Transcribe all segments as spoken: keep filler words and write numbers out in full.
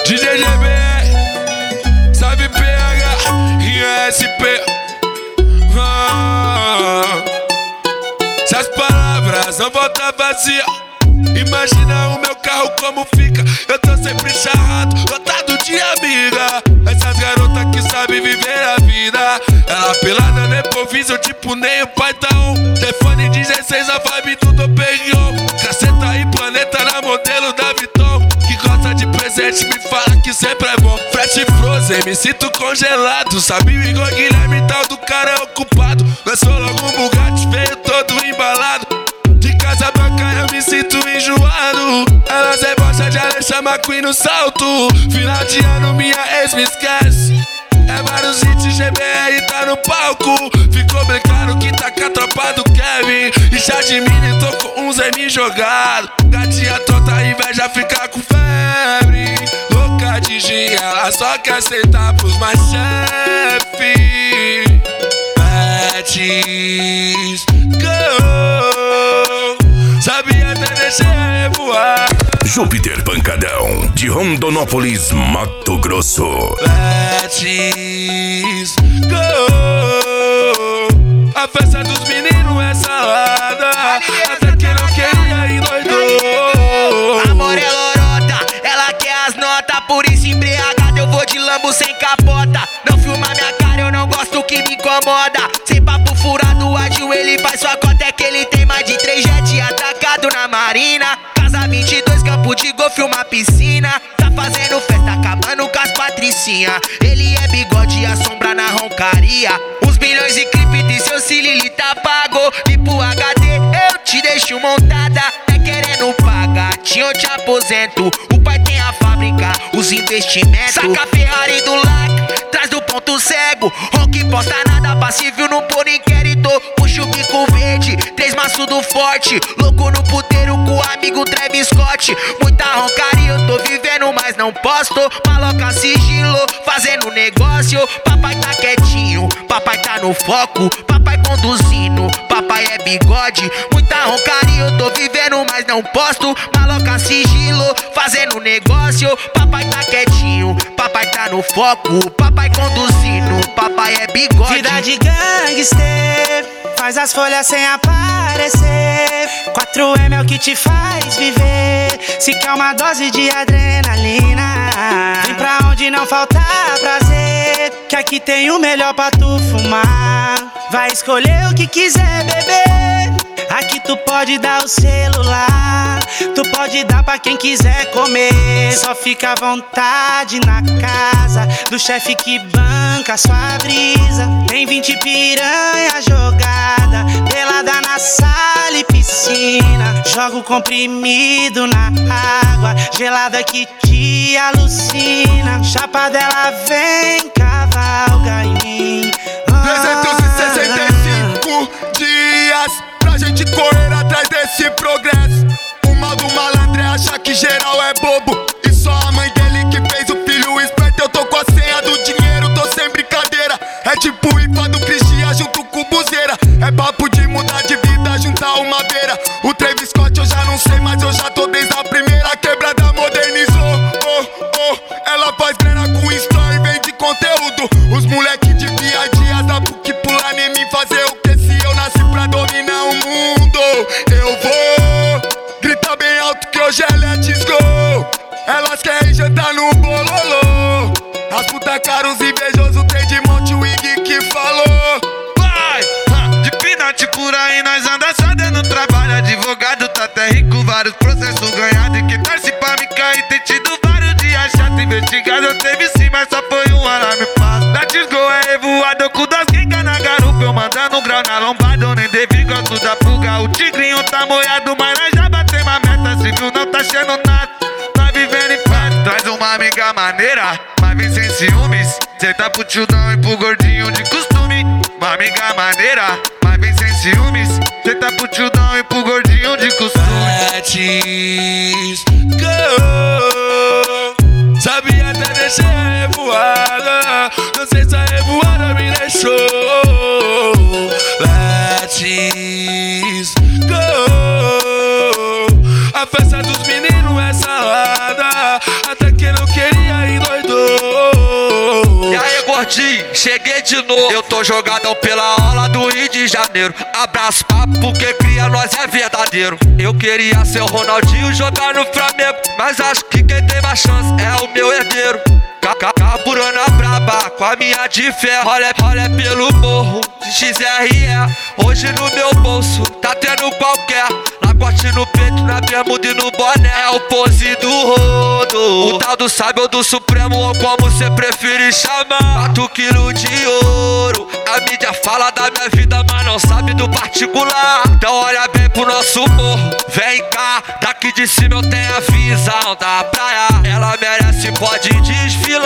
D J G B, sabe P H e S P. Ah, se as palavras não voltam vazia, imagina o meu carro como fica. Eu tô sempre charrado, lotado de amiga. Essas garotas que sabem viver a vida. Ela pelada no improviso, tipo nem o pai tá um. Telefone dezesseis, a vibe do Doperion. Caceta e planeta na modelo da Viton. Que gosta de presente, me fala que sempre é bom. Fresh Frozen, me sinto congelado. Sabe o Igor Guilherme, tal do cara é ocupado. Lançou logo um Bugatti, veio todo embalado. De Casa Branca eu me sinto enjoado. Elas debocham de Alexandre McQueen no salto. Final de ano minha ex me esquece. É vários hits, G B R tá no palco. Ficou bem claro que tá com a tropa do Kevin. E já de mini tô com uns M jogado. Gatinha tonta, inveja fica com febre. Louca de gin, ela só quer sentar pros mais chefe. Betis, go. Sabia até deixar voar. Júpiter Pancadão, de Rondonópolis, Mato Grosso. Betis, go. A festa dos meninos é salada. Até que não queria endoidou. Amor é lorota, ela quer as notas. Por isso embriagado eu vou de Lambo sem capota. Não filma minha cara, eu não gosto que me incomoda. Sem papo furado, ágil ele faz sua cota. É que ele tem mais de três jet atacado na marina. Casa vinte e dois, campo de golfe, uma piscina. Tá fazendo festa, acabando com as patricinha. Ele é bigode e a sombra na roncaria. Uns bilhões e clipe de seu Cililita pagou. E pro H D eu te deixo montada. É querendo pagar, eu te aposento. O pai tem a fábrica, os investimentos. Saca a Ferrari do lac, traz do ponto cego. Rock posta nada, passível não por inquérito. Puxa o bico verde, três maços do forte. Louco no puteiro com o amigo Travis Scott. Muita roncaria, eu tô vivendo, mas não posto. Maloca sigilo, fazendo negócio. Papai tá quietinho, papai tá no foco. Papai conduzindo, papai é bigode. Muita roncaria, eu tô vivendo, mas não posto. Maloca sigilo, fazendo negócio. Papai tá quietinho, papai tá no foco. Papai conduzindo, papai é bigode. Vida de gangster, faz as folhas sem aparecer. quatro M é o que te faz viver. Se quer uma dose de adrenalina, vem pra onde não falta prazer. Que aqui tem o melhor pra tu fumar. Vai escolher o que quiser beber. Aqui tu pode dar o celular, tu pode dar pra quem quiser comer. Só fica à vontade na casa do chefe que banca a sua brisa. Tem vinte piranha jogada, pelada na sala e piscina. Joga o comprimido na água gelada que te alucina. Chapa dela vem, cavalga em mim. trezentos e sessenta e cinco dias pra gente correr atrás desse progresso. O mal do malandro é achar que geral é bobo. E só a mãe dele que fez o filho esperto. Eu tô com a senha do dinheiro, tô sem brincadeira. É tipo o I P A do Cristian junto com o Buzeira. É papo de mudar de vida, juntar uma beira. O Travis Scott eu já não sei, mas eu já tô desde a primeira. Quebrada modernizou, oh, oh. Ela faz grana com story, vende conteúdo. Os moleque de dia a dia dá pro que pular em mim. Fazer o que se eu nasci pra dominar o mundo. Eu vou gritar bem alto que hoje é let's go. Elas querem jantar no bololô. As puta caros invejosos tem de monte o Iggy que falou. Vai, ha, de pinate por aí nós anda só dando trabalho. Advogado tá até rico, vários processos ganhados. E que torce pra me cair tem tido vários dias chato. Investigado eu teve sim, mas só foi um alarme fácil. Let's go é revoado com das quengas na garupa. Eu mandando grau na lombada, eu nem devi gosto da fuga. O tigrinho tá moiado, mas nós já batemos a meta. Civil não tá achando nada, tá vivendo em paz. Traz uma amiga maneira, mas vem sem ciúmes. Cê tá pro tildão e pro gordinho de costume. Uma amiga maneira, mas vem sem ciúmes. Cê tá pro tildão e pro gordinho de costume. Betis, go. Sabia até deixar revoada. Não sei se a revoada me deixou. Betis, go. A festa dos meninos é salada. Até que não queria gordinho, cheguei de novo. Eu tô jogadão pela aula do Rio de Janeiro. Abraço papo porque cria nós é verdadeiro. Eu queria ser o Ronaldinho jogar no Flamengo, mas acho que quem tem mais chance é o meu herdeiro. Caburana braba com a minha de ferro. Olha, olha pelo morro de X R E. Hoje no meu bolso tá tendo qualquer lagote no peito, na bermuda e no boné. É o pose do rodo, o tal do sábio ou do supremo, ou como cê preferir chamar. Quatro quilos de ouro. A mídia fala da minha vida, mas não sabe do particular. Então olha bem pro nosso morro. Vem cá, daqui de cima eu tenho a visão da praia. Ela merece, pode desfilar.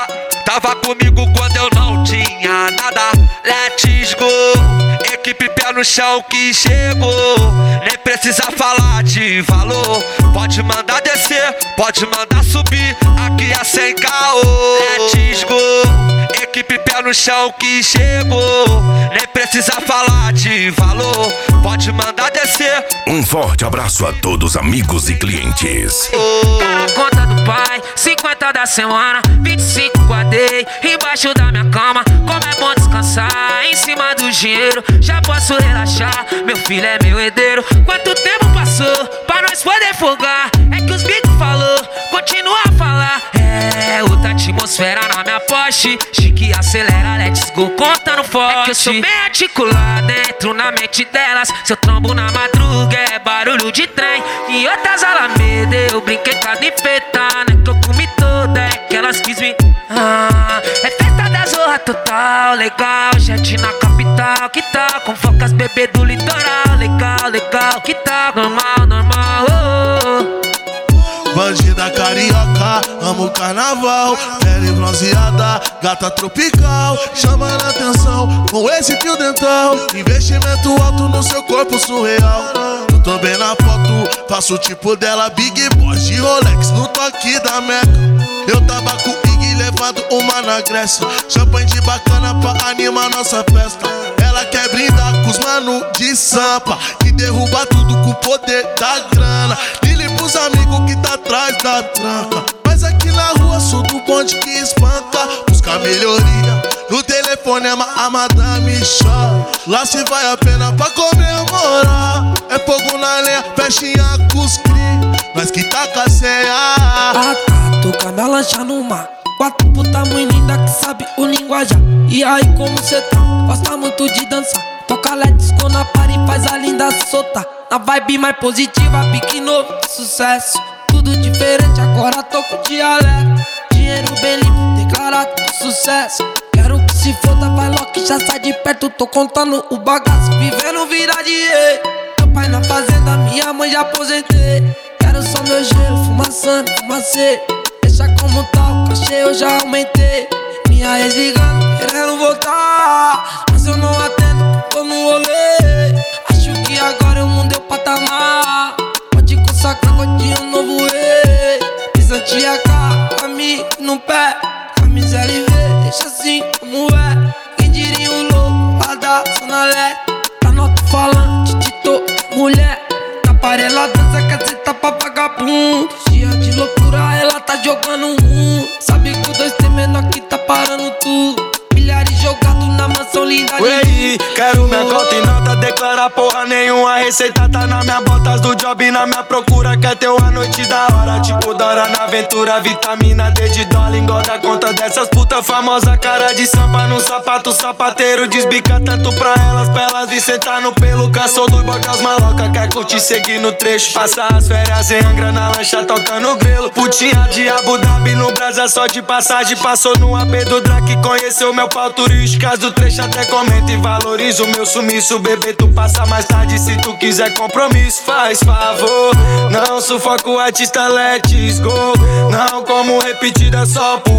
Tava comigo quando eu não tinha nada. Let's go. Equipe pé no chão que chegou. Nem precisa falar de valor. Pode mandar descer, pode mandar subir. Aqui é sem caô. Let's go. Equipe pé no chão que chegou. Nem precisa falar de valor. Pode mandar descer. Um forte abraço a todos amigos e clientes. Tá na conta do pai, cinquenta da semana, vinte e cinco guardei embaixo da minha cama. Como é bom descansar em cima do dinheiro. Já posso relaxar, meu filho é meu herdeiro. Quanto tempo passou pra nós poder folgar? É que os bicos falou, continua a falar. É outra atmosfera na minha Porsche. Chique acelera, let's go, contando forte. É que eu sou bem articulado, entro na mente delas. Seu trombo na madruga é barulho de trem. Em outras alamedas eu brinquei com a enfeita. Não é que eu comi toda, é que elas quis me... Ah, é festa da zorra total, legal. Jet na capital, que tal? Com focas bebê do litoral. Legal, legal, que tal? Normal, normal, oh, oh. Bandida carioca, amo o carnaval. Pele bronzeada, gata tropical. Chamando a atenção com esse fio dental. Investimento alto no seu corpo surreal. Eu tô bem na foto, faço o tipo dela. Big Boss de Rolex no toque da Meca. Eu tava com o Big levando uma na Grécia. Champanhe de bacana pra animar nossa festa. Ela quer brindar com os mano de Sampa, que derruba tudo com o poder da grana. Lili pros amigos que tá atrás da tranca. Mas aqui na rua sou do bonde que espanca. Busca melhoria, no telefone a madame chora. Lá se vai a pena pra comemorar. É fogo na lenha, festinha com os cri. Nós que tá com a ceia. Ah tá, toca minha lancha no mar. Quatro puta muito linda que sabe o linguajar. E aí como cê tá? Gosta muito de dançar. Toca let's go na party, faz a linda soltar. Na vibe mais positiva, pique novo, sucesso. Tudo diferente, agora tô com dialeto. Dinheiro bem limpo, declarado sucesso. Quero que se foda, vai logo que já sai de perto. Tô contando o bagaço, vivendo vida de rei. Meu pai na fazenda, minha mãe já aposentei. Quero só meu gelo, fumaçando, fumacê. Deixa como tá, o cachê eu já aumentei. Minha ex ligando, querendo voltar, mas eu não atendo, tô no rolê. Acho que agora eu mudei o patamar. Pode consagrar godinho um novo rei. Pisante a K, amigo no pé. Camisa L V, deixa assim como é. Quem diria um louco, lá da Zona Leste. Tá no alto-falante, Tito, mulher. Na parela dança, caceta pra vagabundo. Dia de loucura, ela tá jogando um. Sabe que o dois tem menor que tá parando tudo. Milhares jogados na mansão linda. Ué, quero minha conta e nota, declarar porra nenhuma. Receita tá na minha botas do job, na minha procura. Quer ter uma noite da hora, tipo Dora na aventura. Vitamina D de dólar, engorda a conta dessas puta famosa. Cara de sampa no sapato, sapateiro desbica tanto pra elas, pra elas vir sentar no pelo. Caçou do boy das maloca, quer curtir, seguir no trecho. Passar as férias em Angra na lancha, tocando grelo. Putinha de Abu Dhabi no brasa, só de passagem. Passou no A B do Drake, conheceu meu pau turístico. Do trecho até comenta e valoriza o meu sumiço. Bebê, tu passa mais tarde se tu quiser compromisso. Faz favor, não sufoca o artista, let's go. Não como repetida só por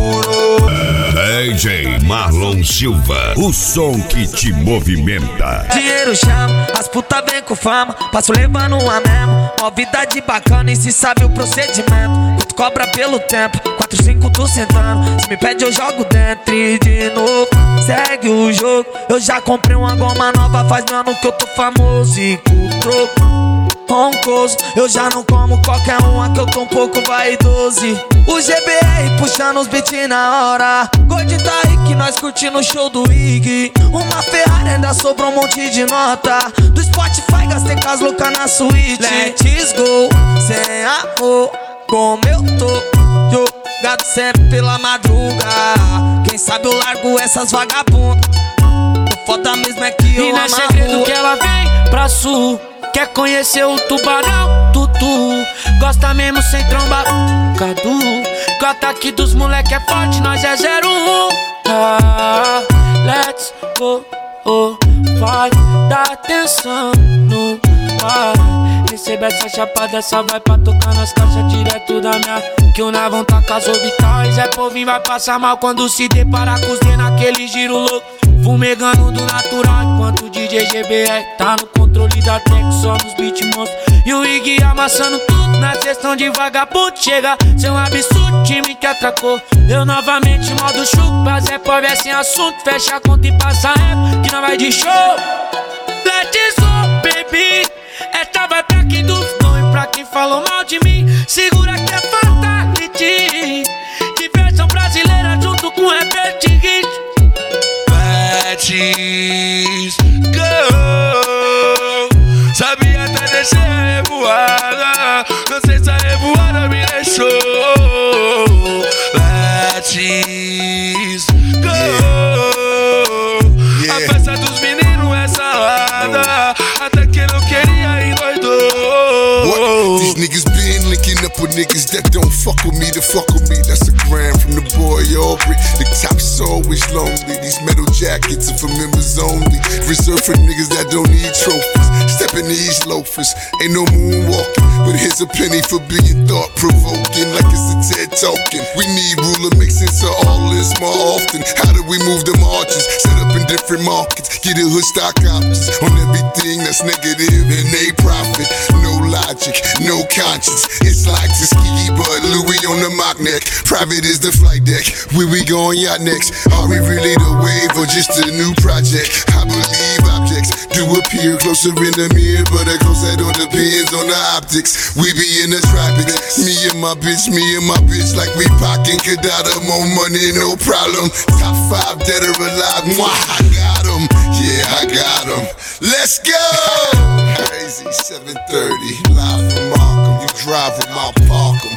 o D J Marlon Silva, o som que te movimenta. Dinheiro chama, as puta vem com fama. Passo levando uma mesmo. Uma vida de bacana e se sabe o procedimento. Tu cobra pelo tempo, quatro, cinco tu sentando. Se me pede eu jogo dentro e de novo. Segue o jogo, eu já comprei uma goma nova. Faz um ano que eu tô famoso e com o troco. roncoso. Eu já não como qualquer uma que eu tô um pouco vaidoso. O G B R puxando os beats na hora. Gordinho tá aí que nós curtindo o show do Iggy. Uma Ferrari ainda sobrou um monte de nota. Do Spotify gastei com as loucas na suíte. Let's go, sem amor, como eu tô. Jogado sempre pela madruga. Quem sabe eu largo essas vagabundas. O foda mesmo é que eu e não é amo segredo que ela vem pra sul. Quer conhecer o tubarão, tutu. Gosta mesmo sem tromba, Cadu. Que o ataque dos moleque é forte, nós é zero um. Ah, let's go, oh, vai dar atenção no vai. Recebe essa chapada, essa vai pra tocar nas caixas direto da minha. Que o Navão tá com as orbitais. É povinho, vai passar mal quando se deparar com os D naquele giro louco. Fumegando do natural, enquanto o D J G B R tá no controle da tech, só nos beat monstros. E o Iggy amassando tudo na sessão de vagabundo. Chega, ser um absurdo, time que atracou. Eu novamente modo chupa, Zé pobre é sem assunto. Fecha a conta e passa rap, que não vai de show. Let's go, baby. Esta vai pra quem duvidou e pra quem falou mal de mim. Segura que é fatality. Diversão brasileira junto com Herbert Hit. Let's go. Sabia até descer a revoada. Não sei se a revoada me deixou. Let's go. Yeah. Yeah. A festa dos meninos é salada. Até que não queria endoidou. These niggas been linking up with niggas that don't fuck with me to fuck with me. That's a gram from the boy Aubrey. The top's always lonely. These metal jackets are for members only. Reserved for niggas that don't need trophies. Stepping these loafers, ain't no moonwalking. But here's a penny for being thought-provoking, like it's a TED talking. We need ruler, make sense of all this more often. How do we move the marches? Set up in different markets. Get a hood stock options on everything that's negative and they profit. No logic, no conscience. It's like Tuskegee, but Louis on the mock neck. Private is the flight deck. Where we going yacht next? Are we really the wave or just a new project? I believe objects do appear closer in the mirror, but of course that all depends on the optics. We be in the tropics. Me and my bitch, me and my bitch, like we pockin' Kadada. More money, no problem. Top five dead or alive. Mwah, I got 'em. Yeah, I got 'em. Let's go. Crazy seven thirty, live from Markham. You drive 'em, I'll park 'em.